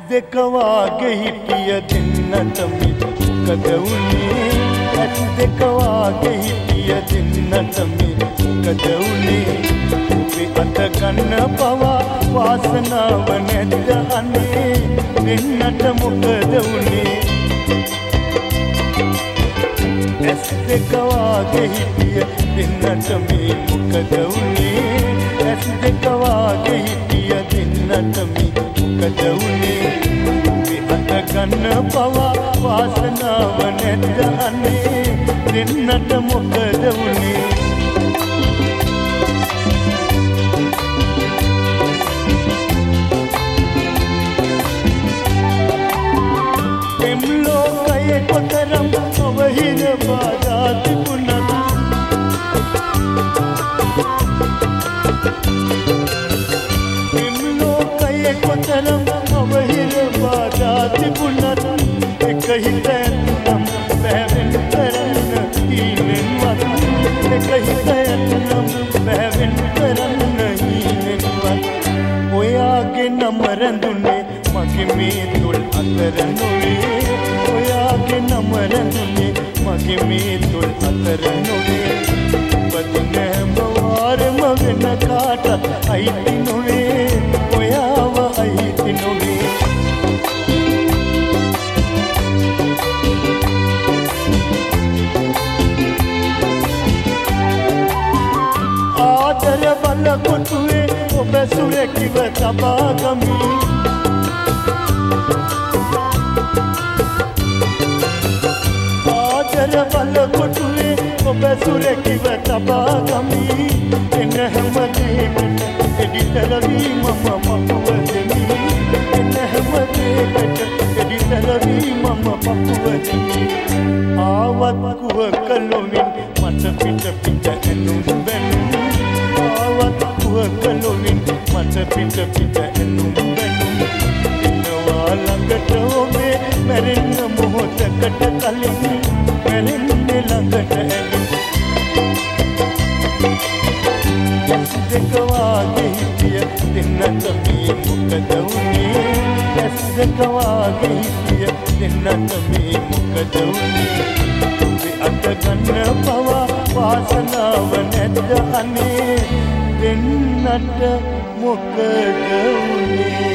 දෙක වාගේ හිටිය දෙන්නටම මොකද වුනේ ඇස් දෙක වාගේ හිටිය දෙන්නටම මොකද වුනේ ඔබේ අත ගන්න පවා වාසනාව නැද්ද අනේ දෙන්නට මොකද වුනේ ඇස් දෙක වාගේ හිටිය දෙන්නටම මොකද වුනේ ඇස් දෙක වාගේ හිටිය දෙන්නටම මොකද වුනේ ඔබේ අත ගන්න පවා වාසනාව නැද්ද අනේ දෙන්නට මොකද වුනේ එම් ලෝකයේ කොතරම් අවහිර බාධා තිබුණත් එම් ලෝකයේ කොතරම් අවහිර බාධා තිබුණත් එක හිතෙන්නම් බැවෙන් කරන්න හීනෙන්වත් එක හිතෙන්නම් බැවෙන් කරන්න හීනෙන්වත් ඔයාගේ නම රැඳුනේ මගේ මේ තුල් අතර නොවේ ඔයාගේ නම රැඳුනේ මගේ මේ තුල් අතර නොවේ උපදින හැම වාරෙම වෙන කාටත් අයිති නොවේ ඔයාව අයිති නොවේ ආදර බල කොටුවේ ඔබ සුරකිව තබා ගමි ආදර බල කොටුවේ ඔබ සුරකිව තබා ගමි එන හැම දෙයකට එඩිතර වී මම පපුව දෙමි එන හැම දෙයකට එඩිතර වී මම පපුව දෙමි ආවත් කුව කලොවින් මට පිට පිට එනුම් බැනුම් ආවත් කුව කලොවින් මට පිට පිට එනුම් බැනුම් ඉන්නවා ළඟට ඔබේ මැරෙන්න මොහොතකට කලින් මැරෙන්නේ ළඟට ඇවිත් ඇස් දෙක වාගේ හිටිය දෙන්නට මේ මොකද වුනේ ඇස් දෙක වාගේ හිටිය දෙන්නට මේ මොකද වුනේ ඔබේ අත ගන්න පවා වාසනාව නැද්ද අනේ දෙන්නට මොකද වුනේ